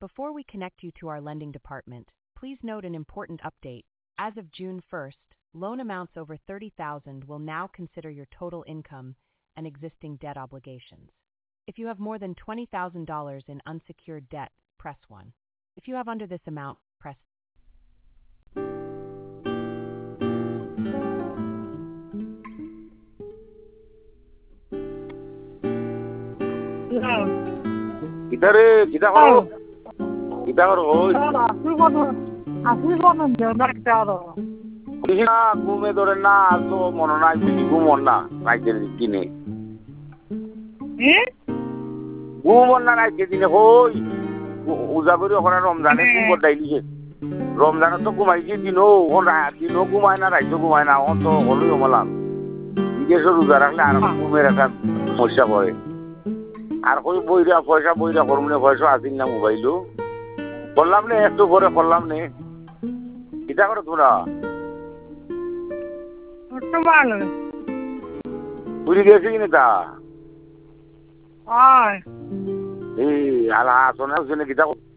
Before we connect you to our lending department, please note an important update. As of June 1st, loan amounts over $30,000 will now consider your total income and existing debt obligations. If you have more than $20,000 in unsecured debt, press 1. If you have under this amount, press কিতারে কিতা করো কিতা করো ওই না ঘুমে ধরে না তো মনে নাই বুঝি ঘুমন না রাইতের দিনে ঘুমন না রাইতের দিনে হই উজা করি ওখানে রমজানে ঘুম বদাইলিছে রমজানে তো ঘুমাইছি দিনও ঘুমায় না রাইতেও ঘুমায় না এখন তো হলোই হমলাম বিদেশে রোজা রাখলে আর ঘুমের একটা সমস্যা পড়ে আর কই বইরা পয়সা করুম না পয়সা আসিন না মোবাইলও করলাম না একটু করে করলাম না কিতা করো তোরা পুরি গেছে কিনা তা এই আলা আসনে কিতা